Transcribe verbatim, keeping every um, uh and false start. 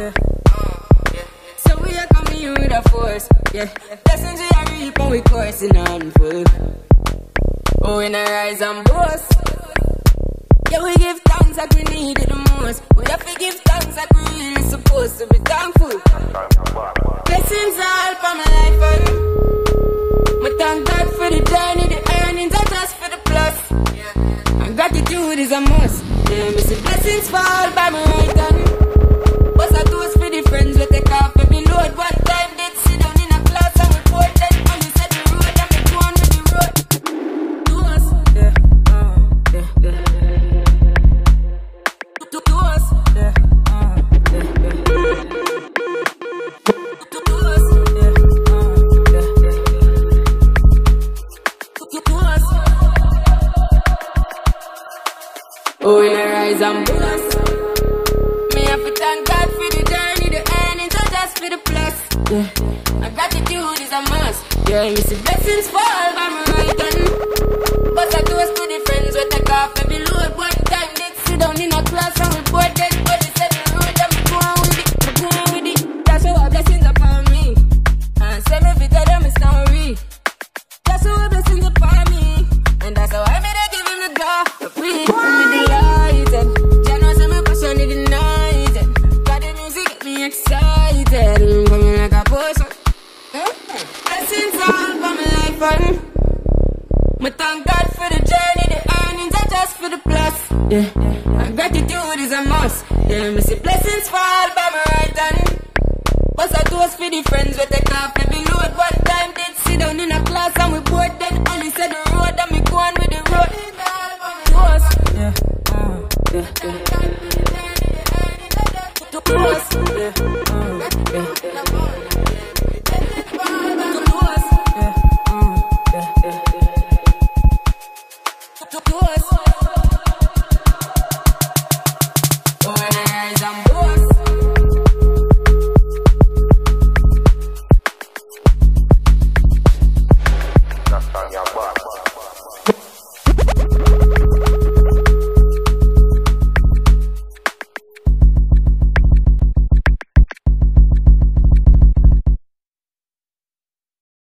yeah. So we are coming here with a force, yeah. Blessings we are reap and we coursing on full. Oh, we not rise and boast. Yeah, we give thanks like we need it the most. We have to give thanks like we really supposed to be thankful. Blessings all for my life, and we thank God for the journey, the earnings are just for the plus. And gratitude is a must. Yeah, me see blessings fall by my right hand. What's a toast for the friends we take off every load. One time did sit down in a class and report that only said the road and me go on with the road. Toast, yeah, uh, yeah, yeah. Toast, yeah, uh, yeah, yeah. Toast, yeah, uh, yeah, yeah. Toast. Oh, in a rise and boast. Me have to thank God for the journey, the earnings are just for the plus. Yeah, my gratitude is a must. Yeah, me see blessings fall by my right hand. But I toast to the friends we take off every load. One time did sit down in a class and report that but they said the road and me go on with it, me go on with it. That's how blessings upon me. And say me fi tell them my story. That's how blessings upon me. And that's how I made it give him the go. Free, me delighted. Jah know say me passion is ignited. Got the music get me excited. I'm coming like a potion. Blessings all for my life, and me thank God for the journey, the earnings are just for the plus. Yeah, and gratitude is a must. Yeah, me see blessings fall by my right hand. But I toast for the friends we take off every load. One time did sit down in a class and we bored. Then only said the road and me go on with the road. Toast, yeah, uh, yeah, yeah.